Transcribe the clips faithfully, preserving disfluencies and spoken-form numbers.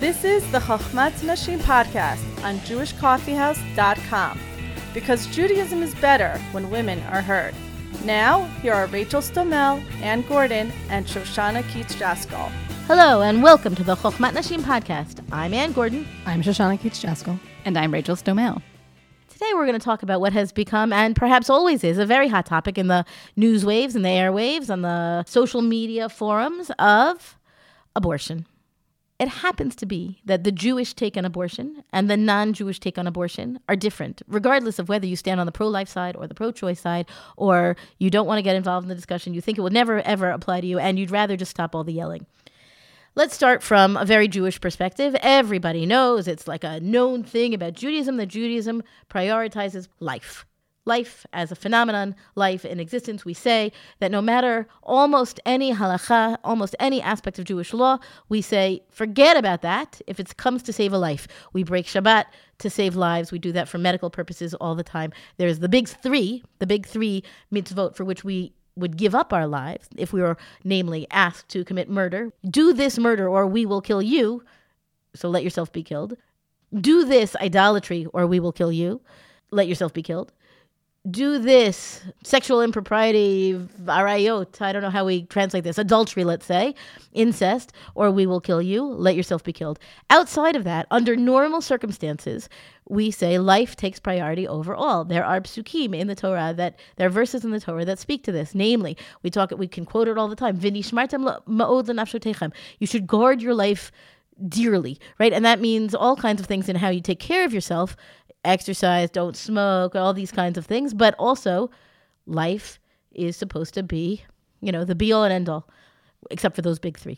This is the Chochmat Nashim podcast on Jewish Coffee House dot com, because Judaism is better when women are heard. Now, here are Rachel Stomel, Ann Gordon, and Shoshana Keats-Jaskol. Hello, and welcome to the Chochmat Nashim podcast. I'm Ann Gordon. I'm Shoshana Keats-Jaskol. And I'm Rachel Stomel. Today we're going to talk about what has become, and perhaps always is, a very hot topic in the news waves and the airwaves and the social media forums of abortion. It happens to be that the Jewish take on abortion and the non-Jewish take on abortion are different, regardless of whether you stand on the pro-life side or the pro-choice side, or you don't want to get involved in the discussion, you think it will never, ever apply to you, and you'd rather just stop all the yelling. Let's start from a very Jewish perspective. Everybody knows, it's like a known thing about Judaism, that Judaism prioritizes life. Life as a phenomenon, life in existence. We say that no matter almost any halakha, almost any aspect of Jewish law, we say, forget about that if it comes to save a life. We break Shabbat to save lives. We do that for medical purposes all the time. There's the big three, the big three mitzvot for which we would give up our lives if we were, namely, asked to commit murder. Do this murder or we will kill you, so let yourself be killed. Do this idolatry or we will kill you, let yourself be killed. Do this sexual impropriety, arayot, I don't know how we translate this, adultery, let's say, incest, or we will kill you, let yourself be killed. Outside of that, under normal circumstances, we say life takes priority over all. There are psukim in the Torah, that there are verses in the Torah that speak to this. Namely, we talk, we can quote it all the time. V'nishmartem ma'od lenafshotechem. You should guard your life dearly, right? And that means all kinds of things in how you take care of yourself. Exercise, don't smoke, all these kinds of things. But also, life is supposed to be, you know, the be-all and end-all, except for those big three.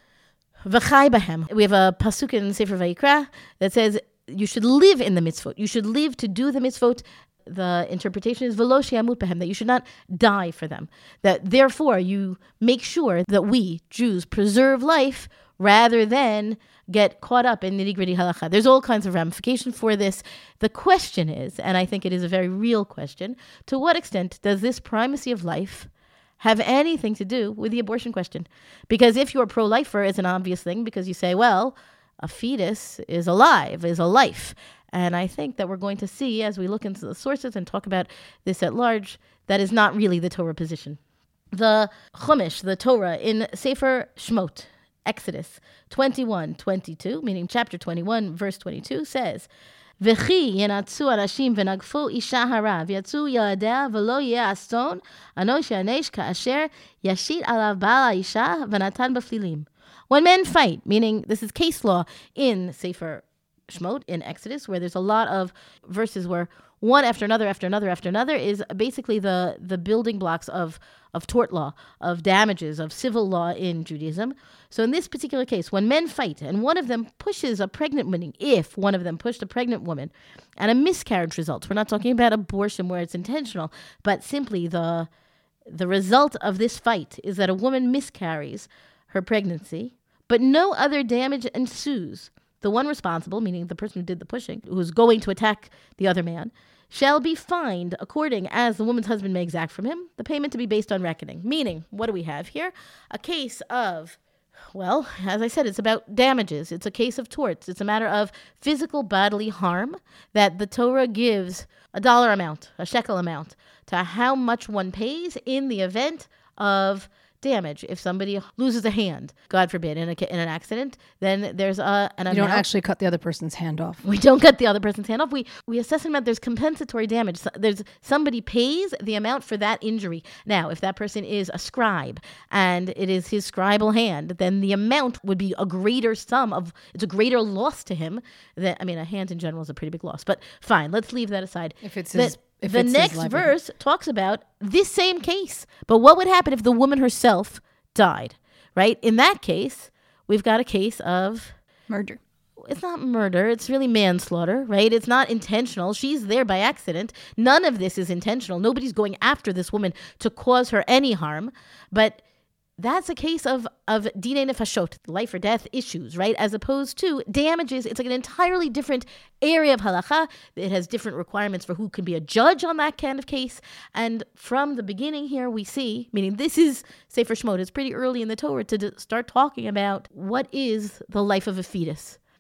V'chai bahem. We have a pasuk in Sefer Vayikra that says you should live in the mitzvot. You should live to do the mitzvot. The interpretation is v'lo she'amut bahem, that you should not die for them. That therefore you make sure that we, Jews, preserve life rather than get caught up in nitty-gritty halakha. There's all kinds of ramifications for this. The question is, and I think it is a very real question, to what extent does this primacy of life have anything to do with the abortion question? Because if you're pro-lifer, it's an obvious thing, because you say, well, a fetus is alive, is a life. And I think that we're going to see, as we look into the sources and talk about this at large, that is not really the Torah position. The Chumash, the Torah, in Sefer Shmot, Exodus twenty-one twenty-two, meaning chapter twenty-one, verse twenty-two, says, V'chi yenatzu anashim v'nagfu isha hara v'yatzu yaladea v'lo yeh aston ano she'anesh ka'asher yashit alav ba'al ha'isha v'natan b'flilim. When men fight, meaning this is case law in Sefer Shmot, in Exodus, where there's a lot of verses where one after another, after another, after another is basically the, the building blocks of, of tort law, of damages, of civil law in Judaism. So in this particular case, when men fight and one of them pushes a pregnant woman, if one of them pushed a pregnant woman and a miscarriage results, we're not talking about abortion where it's intentional, but simply the, the result of this fight is that a woman miscarries her pregnancy, but no other damage ensues. The one responsible, meaning the person who did the pushing, who's going to attack the other man, shall be fined according as the woman's husband may exact from him, the payment to be based on reckoning. Meaning, what do we have here? A case of, well, as I said, it's about damages. It's a case of torts. It's a matter of physical bodily harm that the Torah gives a dollar amount, a shekel amount, to how much one pays in the event of damage. If somebody loses a hand, God forbid, in, a, in an accident, then there's a, an amount. You don't actually cut the other person's hand off. We don't cut the other person's hand off. We we assess an amount. There's compensatory damage. So there's somebody pays the amount for that injury. Now, if that person is a scribe and it is his scribal hand, then the amount would be a greater sum of, it's a greater loss to him. That, I mean, a hand in general is a pretty big loss. But fine, let's leave that aside. If it's that, his If the next verse talks about this same case. But what would happen if the woman herself died, right? In that case, we've got a case of murder. It's not murder. It's really manslaughter, right? It's not intentional. She's there by accident. None of this is intentional. Nobody's going after this woman to cause her any harm. But that's a case of, of dinei nefashot, life or death issues, right? As opposed to damages. It's like an entirely different area of halakha. It has different requirements for who can be a judge on that kind of case. And from the beginning here, we see, meaning this is Sefer Shmot, it's pretty early in the Torah to d- start talking about what is the life of a fetus.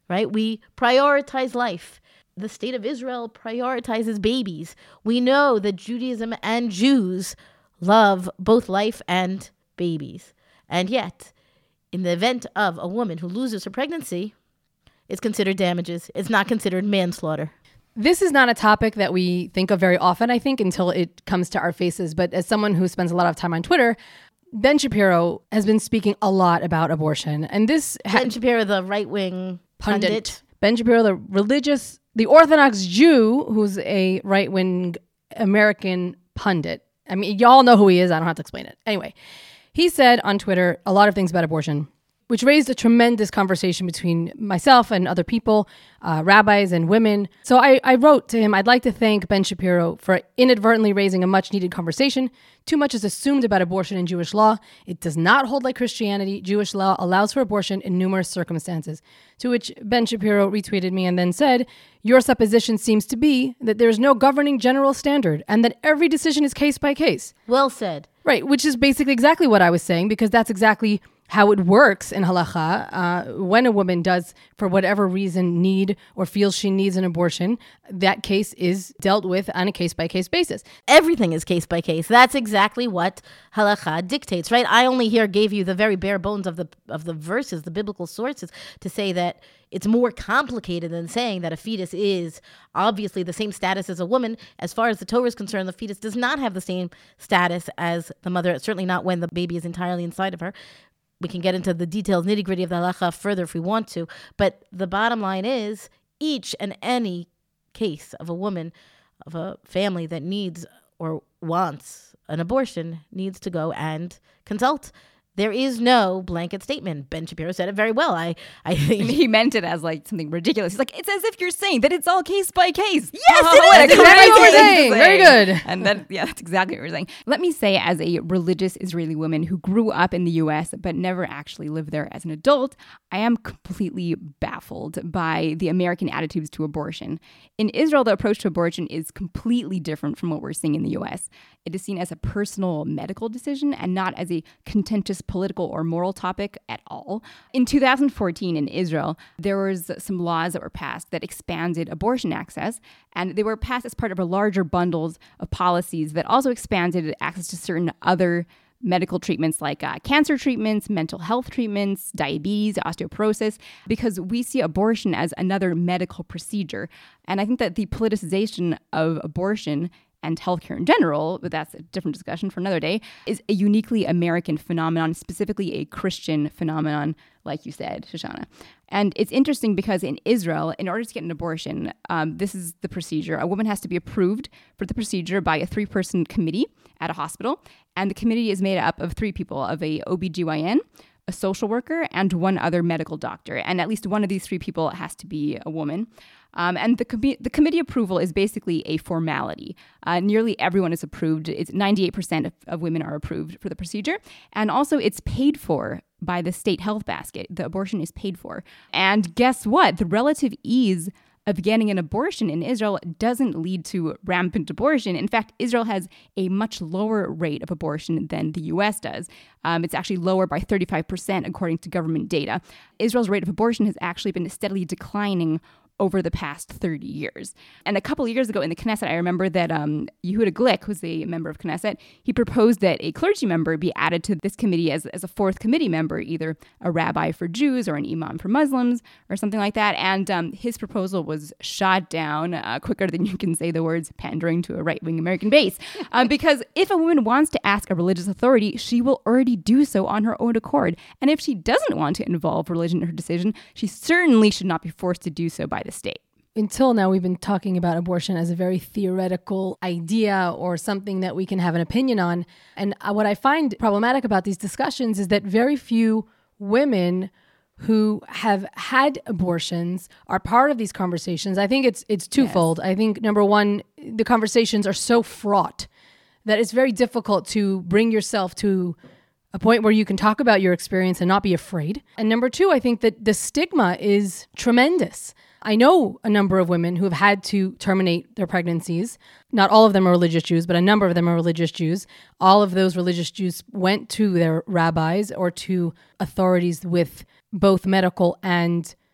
right? We prioritize life. The state of Israel prioritizes babies. We know that Judaism and Jews love both life and babies. And yet, in the event of a woman who loses her pregnancy, it's considered damages. It's not considered manslaughter. This is not a topic that we think of very often, I think, until it comes to our faces. But as someone who spends a lot of time on Twitter, Ben Shapiro has been speaking a lot about abortion. And this... Ben ha- Shapiro, the right-wing pundit. pundit. Ben Shapiro, the religious, the Orthodox Jew, who's a right-wing American pundit. I mean, y'all know who he is. I don't have to explain it. Anyway, he said on Twitter a lot of things about abortion, which raised a tremendous conversation between myself and other people, uh, rabbis and women. So I, I wrote to him, I'd like to thank Ben Shapiro for inadvertently raising a much-needed conversation. Too much is assumed about abortion in Jewish law. It does not hold like Christianity. Jewish law allows for abortion in numerous circumstances. To which Ben Shapiro retweeted me and then said, your supposition seems to be that there is no governing general standard and that every decision is case by case. Well said. Right, which is basically exactly what I was saying, because that's exactly how it works in halakha. Uh, when a woman does, for whatever reason, need or feels she needs an abortion, that case is dealt with on a case-by-case basis. Everything is case-by-case. That's exactly what halakha dictates, right? I only here gave you the very bare bones of the of the verses, the biblical sources, to say that it's more complicated than saying that a fetus is obviously the same status as a woman. As far as the Torah is concerned, the fetus does not have the same status as the mother, certainly not when the baby is entirely inside of her. We can get into the details, nitty-gritty of the halacha further if we want to. But the bottom line is each and any case of a woman, of a family that needs or wants an abortion needs to go and consult. There is no blanket statement. Ben Shapiro said it very well. I, I think he meant it as like something ridiculous. He's like, it's as if you're saying that it's all case by case. Yes, oh, it is. That's exactly what we're saying. Very good. And then, yeah, that's exactly what we're saying. Let me say, as a religious Israeli woman who grew up in the U S but never actually lived there as an adult, I am completely baffled by the American attitudes to abortion. In Israel, the approach to abortion is completely different from what we're seeing in the U S. It is seen as a personal medical decision and not as a contentious political or moral topic at all. In two thousand fourteen in Israel, there was some laws that were passed that expanded abortion access, and they were passed as part of a larger bundles of policies that also expanded access to certain other medical treatments like uh, cancer treatments, mental health treatments, diabetes, osteoporosis, because we see abortion as another medical procedure. And I think that the politicization of abortion and healthcare in general, but that's a different discussion for another day, is a uniquely American phenomenon, specifically a Christian phenomenon, like you said, Shoshana. And it's interesting because in Israel, in order to get an abortion, um, this is the procedure. A woman has to be approved for the procedure by a three-person committee at a hospital, and the committee is made up of three people, of a O B G Y N, a social worker, and one other medical doctor. And at least one of these three people has to be a woman. Um, and the, com- the committee approval is basically a formality. Uh, nearly everyone is approved. It's ninety-eight percent of, of women are approved for the procedure. And also it's paid for by the state health basket. The abortion is paid for. And guess what? The relative ease of getting an abortion in Israel doesn't lead to rampant abortion. In fact, Israel has a much lower rate of abortion than the U S does. Um, it's actually lower by thirty-five percent according to government data. Israel's rate of abortion has actually been steadily declining over the past thirty years. And a couple of years ago in the Knesset, I remember that um, Yehuda Glick, who's a member of Knesset, he proposed that a clergy member be added to this committee as, as a fourth committee member, either a rabbi for Jews or an imam for Muslims or something like that. And um, his proposal was shot down uh, quicker than you can say the words pandering to a right-wing American base. Um, because if a woman wants to ask a religious authority, she will already do so on her own accord. And if she doesn't want to involve religion in her decision, she certainly should not be forced to do so by the state. Until now, we've been talking about abortion as a very theoretical idea or something that we can have an opinion on. And what I find problematic about these discussions is that very few women who have had abortions are part of these conversations. I think it's it's twofold. Yes. I think, number one, the conversations are so fraught that it's very difficult to bring yourself to a point where you can talk about your experience and not be afraid. And number two, I think that the stigma is tremendous. I know a number of women who have had to terminate their pregnancies. Not all of them are religious Jews, but a number of them are religious Jews. All of those religious Jews went to their rabbis or to authorities with both medical and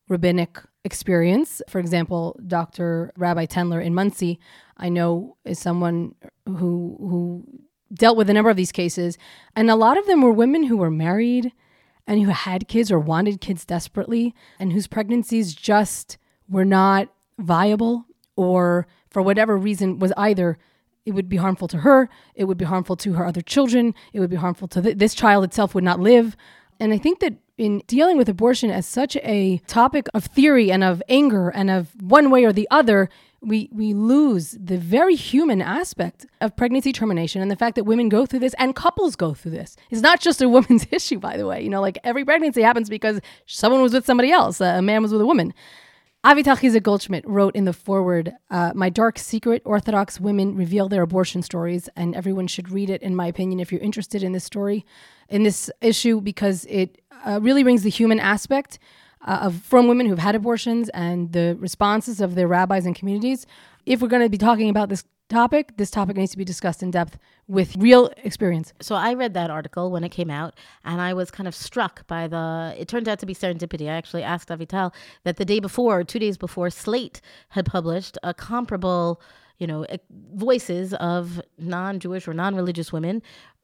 rabbinic experience. For example, Doctor Rabbi Tendler in Muncie, I know, is someone who who dealt with a number of these cases. And a lot of them were women who were married and who had kids or wanted kids desperately, and whose pregnancies just were not viable, or for whatever reason was either it would be harmful to her, it would be harmful to her other children, it would be harmful to th- this child itself would not live. And I think that in dealing with abortion as such a topic of theory and of anger and of one way or the other, we we lose the very human aspect of pregnancy termination and the fact that women go through this and couples go through this. It's not just a woman's issue, by the way. You know, like every pregnancy happens because someone was with somebody else. A man was with a woman. Avital Chizek Goldschmidt wrote in the foreword, uh, my dark secret, Orthodox women reveal their abortion stories, and everyone should read it, in my opinion, if you're interested in this story, in this issue, because it uh, really brings the human aspect uh, of from women who've had abortions and the responses of their rabbis and communities. If we're going to be talking about this topic, this topic needs to be discussed in depth with real experience. So I read that article when it came out, and I was kind of struck by the, it turned out to be serendipity. I actually asked Avital that the day before, or two days before, Slate had published a comparable, you know, voices of non-Jewish or non-religious women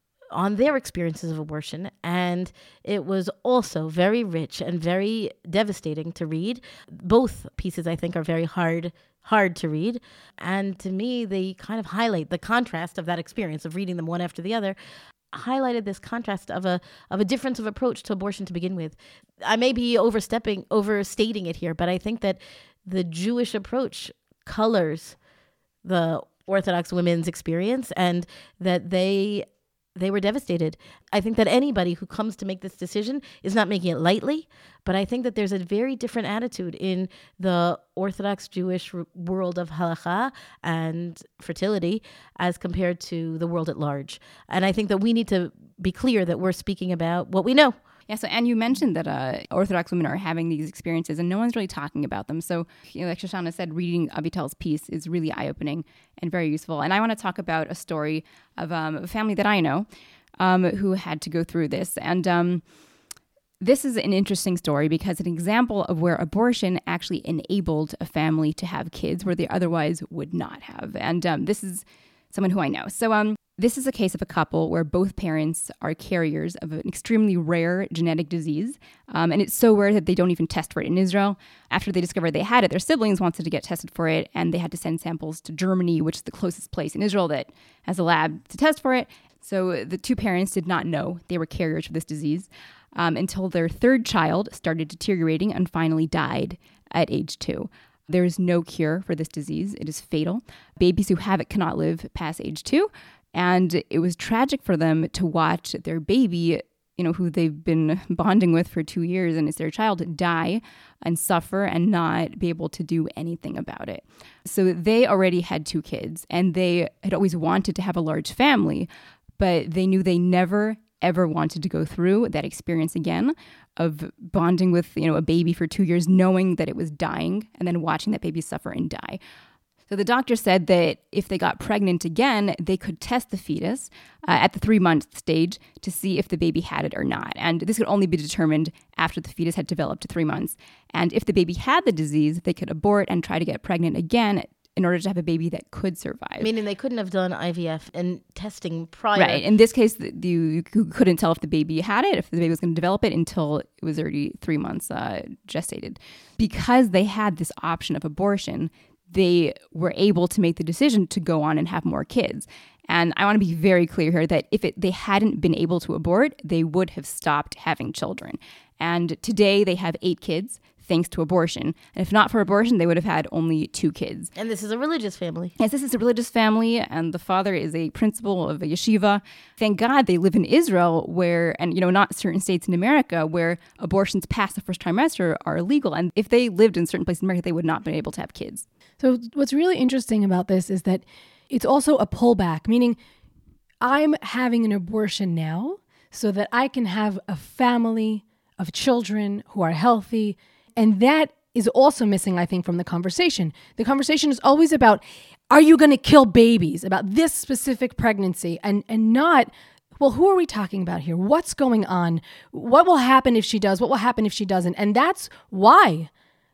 on their experiences of abortion. And it was also very rich and very devastating to read. Both pieces, I think, are very hard hard to read. And to me, they kind of highlight the contrast of that experience of reading them one after the other, highlighted this contrast of a of a difference of approach to abortion to begin with. I may be overstepping, overstating it here, but I think that the Jewish approach colors the Orthodox women's experience, and that they they were devastated. I think that anybody who comes to make this decision is not making it lightly, but I think that there's a very different attitude in the Orthodox Jewish r- world of halakha and fertility as compared to the world at large. And I think that we need to be clear that we're speaking about what we know. Yeah, so, and you mentioned that uh, Orthodox women are having these experiences and no one's really talking about them. So, you know, like Shoshana said, reading Avital's piece is really eye-opening and very useful. And I want to talk about a story of um, a family that I know um, who had to go through this. And um, this is an interesting story because it's an example of where abortion actually enabled a family to have kids where they otherwise would not have. And um, this is someone who I know. So, um, This is a case of a couple where both parents are carriers of an extremely rare genetic disease. Um, and it's so rare that they don't even test for it in Israel. After they discovered they had it, their siblings wanted to get tested for it, and they had to send samples to Germany, which is the closest place in Israel that has a lab to test for it. So the two parents did not know they were carriers for this disease um, until their third child started deteriorating and finally died at age two. There is no cure for this disease. It is fatal. Babies who have it cannot live past age two. And it was tragic for them to watch their baby, you know, who they've been bonding with for two years and it's their child, die and suffer and not be able to do anything about it. So they already had two kids and they had always wanted to have a large family, but they knew they never, ever wanted to go through that experience again of bonding with, you know, a baby for two years, knowing that it was dying and then watching that baby suffer and die. So the doctor said that if they got pregnant again, they could test the fetus uh, at the three-month stage to see if the baby had it or not. And this could only be determined after the fetus had developed to three months. And if the baby had the disease, they could abort and try to get pregnant again in order to have a baby that could survive. Meaning they couldn't have done I V F and testing prior. Right. In this case, you couldn't tell if the baby had it, if the baby was going to develop it until it was already three months uh, gestated. Because they had this option of abortion, they were able to make the decision to go on and have more kids. And I want to be very clear here that if it, they hadn't been able to abort, they would have stopped having children. And today they have eight kids thanks to abortion. And if not for abortion, they would have had only two kids. And this is a religious family. Yes, this is a religious family, and the father is a principal of a yeshiva. Thank God they live in Israel where, and you know, not certain states in America where abortions past the first trimester are illegal. And if they lived in certain places in America, they would not have been able to have kids. So what's really interesting about this is that it's also a pullback, meaning I'm having an abortion now so that I can have a family of children who are healthy. And that is also missing, I think, from the conversation. The conversation is always about, are you going to kill babies, about this specific pregnancy, and, and not, well, who are we talking about here? What's going on? What will happen if she does? What will happen if she doesn't? And that's why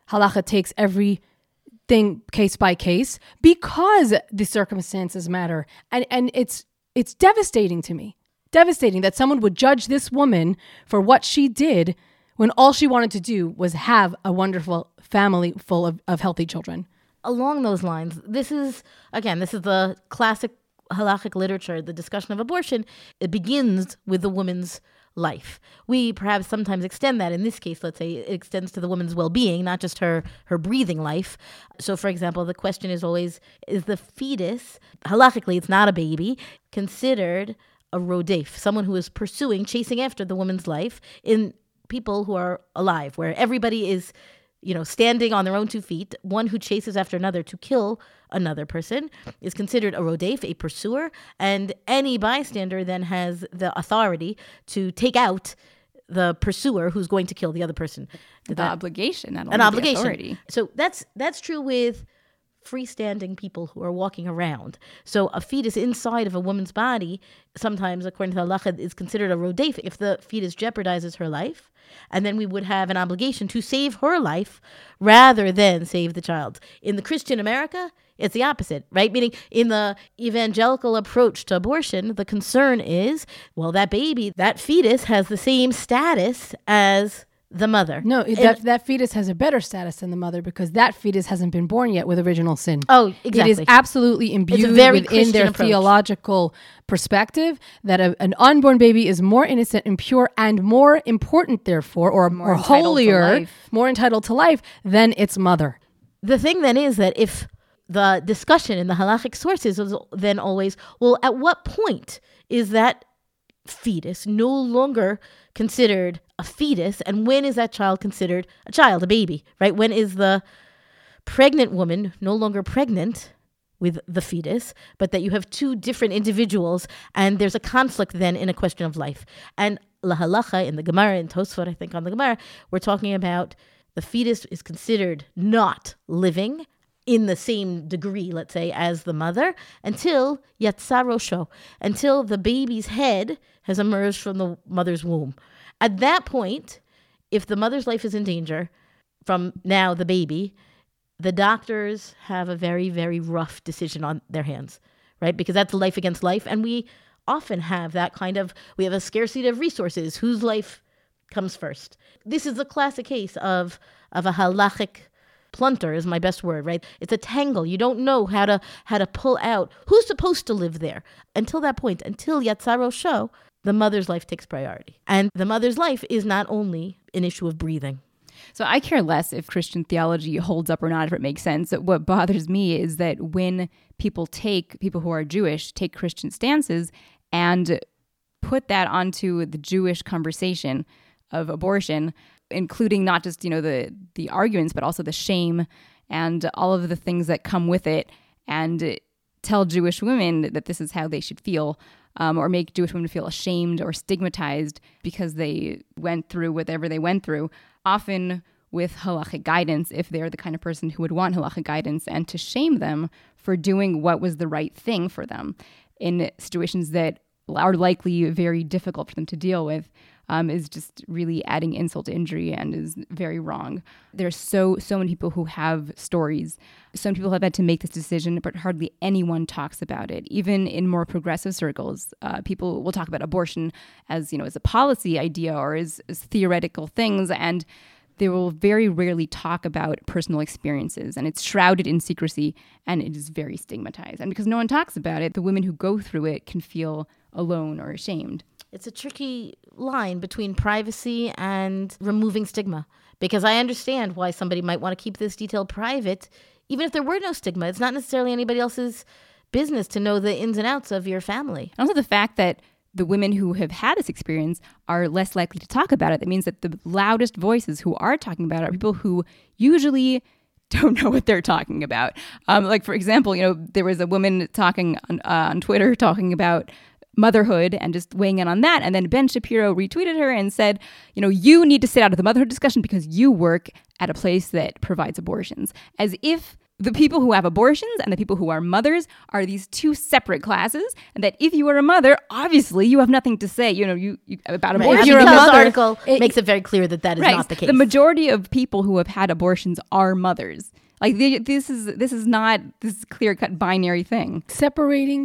halacha takes every thing case by case because the circumstances matter. And and it's it's devastating to me. Devastating that someone would judge this woman for what she did when all she wanted to do was have a wonderful family full of, of healthy children. Along those lines, this is, again, this is the classic halachic literature, the discussion of abortion. It begins with the woman's life. We perhaps sometimes extend that. In this case, let's say it extends to the woman's well-being, not just her, her breathing life. So, for example, the question is always, is the fetus, halachically, it's not a baby, considered a rodef, someone who is pursuing, chasing after the woman's life in people who are alive, where everybody is, you know, standing on their own two feet. One who chases after another to kill another person is considered a rodef, a pursuer, and any bystander then has the authority to take out the pursuer who's going to kill the other person. The that, obligation, not only an obligation. The authority. So that's that's true with freestanding people who are walking around. So a fetus inside of a woman's body, sometimes, according to the halacha, is considered a rodef if the fetus jeopardizes her life. And then we would have an obligation to save her life rather than save the child. In the Christian America, it's the opposite, right? Meaning in the evangelical approach to abortion, the concern is, well, that baby, that fetus has the same status as the mother. No, And- that, that fetus has a better status than the mother because that fetus hasn't been born yet with original sin. Oh, exactly. It is absolutely imbued very within Christian their approach. theological perspective that a, an unborn baby is more innocent and pure and more important, therefore, or More or entitled to holier, life. more entitled to life than its mother. The thing then is that if the discussion in the halachic sources is then always, well, at what point is that fetus no longer considered a fetus, and when is that child considered a child, a baby, right? When is the pregnant woman no longer pregnant with the fetus, but that you have two different individuals, and there's a conflict then in a question of life. And la halacha in the Gemara, in Tosfot, I think on the Gemara, we're talking about the fetus is considered not living in the same degree, let's say, as the mother, until yatsa rosho, until the baby's head has emerged from the mother's womb. At that point, if the mother's life is in danger from now the baby, the doctors have a very, very rough decision on their hands, right? Because that's life against life. And we often have that kind of, we have a scarcity of resources. Whose life comes first? This is a classic case of, of a halachic plunter is my best word, right? It's a tangle. You don't know how to how to pull out who's supposed to live there. Until that point, until Yatsa Rosho, the mother's life takes priority. And the mother's life is not only an issue of breathing. So I care less if Christian theology holds up or not, if it makes sense. What bothers me is that when people take, people who are Jewish, take Christian stances and put that onto the Jewish conversation of abortion, including not just, you know, the the arguments, but also the shame and all of the things that come with it, and tell Jewish women that this is how they should feel, um, or make Jewish women feel ashamed or stigmatized because they went through whatever they went through, often with halachic guidance, if they're the kind of person who would want halachic guidance, and to shame them for doing what was the right thing for them in situations that are likely very difficult for them to deal with. Um, is just really adding insult to injury and is very wrong. There's so, so many people who have stories. Some people have had to make this decision, but hardly anyone talks about it. Even in more progressive circles, uh, people will talk about abortion as, you know, as a policy idea or as, as theoretical things, and they will very rarely talk about personal experiences, and it's shrouded in secrecy, and it is very stigmatized. And because no one talks about it, the women who go through it can feel alone or ashamed. It's a tricky line between privacy and removing stigma, because I understand why somebody might want to keep this detail private, even if there were no stigma. It's not necessarily anybody else's business to know the ins and outs of your family. Also, the fact that the women who have had this experience are less likely to talk about it. That means that the loudest voices who are talking about it are people who usually don't know what they're talking about. Um, like, for example, you know, there was a woman talking on, uh, on Twitter talking about motherhood and just weighing in on that. And then Ben Shapiro retweeted her and said, you know, you need to sit out of the motherhood discussion because you work at a place that provides abortions. As if the people who have abortions and the people who are mothers are these two separate classes, and that if you are a mother, obviously you have nothing to say, you know, you, you about Right. abortion. If you're a Because mother, the article it- makes it very clear that that is Right. not the case. The majority of people who have had abortions are mothers. Like the, this is this is not this clear cut binary thing. Separating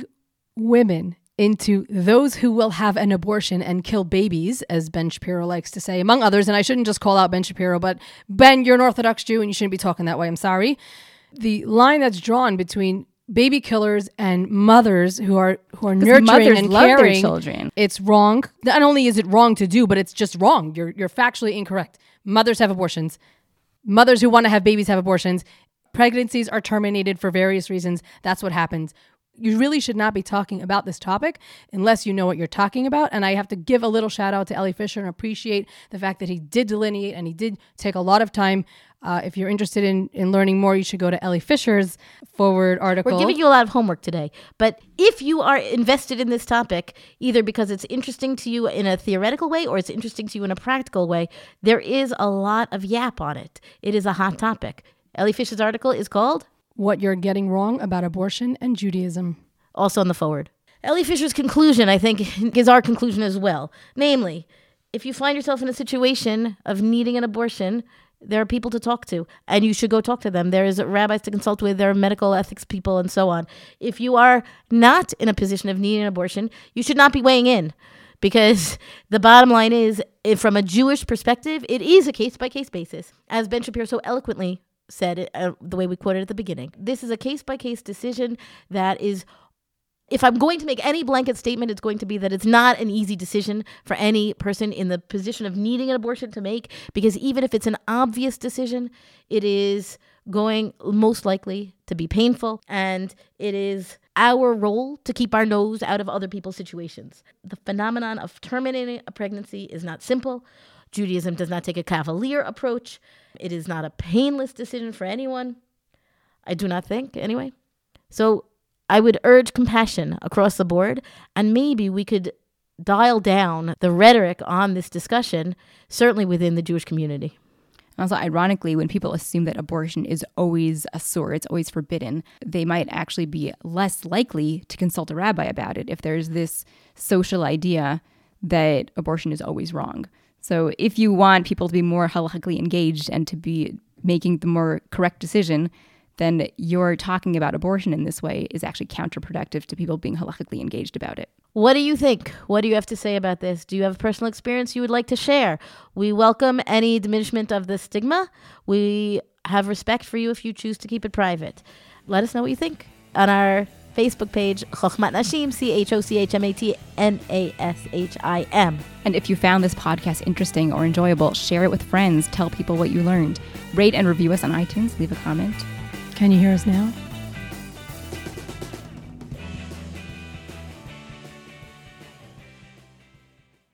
women into those who will have an abortion and kill babies, as Ben Shapiro likes to say, among others. And I shouldn't just call out Ben Shapiro, but Ben, you're an Orthodox Jew and you shouldn't be talking that way. I'm sorry. The line that's drawn between baby killers and mothers who are who are nurturing mothers and love their caring, children. it's wrong. Not only is it wrong to do, but it's just wrong. You're you're factually incorrect. Mothers have abortions. Mothers who want to have babies have abortions. Pregnancies are terminated for various reasons. That's what happens. You really should not be talking about this topic unless you know what you're talking about. And I have to give a little shout out to Ellie Fisher and appreciate the fact that he did delineate and he did take a lot of time. Uh, if you're interested in, in learning more, you should go to Ellie Fisher's forward article. We're giving you a lot of homework today. But if you are invested in this topic, either because it's interesting to you in a theoretical way or it's interesting to you in a practical way, there is a lot of yap on it. It is a hot topic. Ellie Fisher's article is called What You're Getting Wrong About Abortion and Judaism. also on the forward. Ellie Fisher's conclusion, I think, is our conclusion as well. Namely, if you find yourself in a situation of needing an abortion, there are people to talk to, and you should go talk to them. There is rabbis to consult with, there are medical ethics people, and so on. If you are not in a position of needing an abortion, you should not be weighing in, because the bottom line is, if from a Jewish perspective, it is a case-by-case basis. As Ben Shapiro so eloquently said it, uh, the way we quoted at the beginning, this is a case-by-case decision that is, if I'm going to make any blanket statement, it's going to be that it's not an easy decision for any person in the position of needing an abortion to make, because even if it's an obvious decision, it is going most likely to be painful, and it is our role to keep our nose out of other people's situations. The phenomenon of terminating a pregnancy is not simple. Judaism does not take a cavalier approach. It is not a painless decision for anyone. I do not think, anyway. So I would urge compassion across the board, and maybe we could dial down the rhetoric on this discussion, certainly within the Jewish community. Also, ironically, when people assume that abortion is always asur, it's always forbidden, they might actually be less likely to consult a rabbi about it if there's this social idea that abortion is always wrong. So if you want people to be more halachically engaged and to be making the more correct decision, then your talking about abortion in this way is actually counterproductive to people being halachically engaged about it. What do you think? What do you have to say about this? Do you have a personal experience you would like to share? We welcome any diminishment of the stigma. We have respect for you if you choose to keep it private. Let us know what you think on our Facebook page, Chochmat Nashim, C H O C H M A T N A S H I M. And if you found this podcast interesting or enjoyable, share it with friends. Tell people what you learned. Rate and review us on iTunes. Leave a comment. Can you hear us now?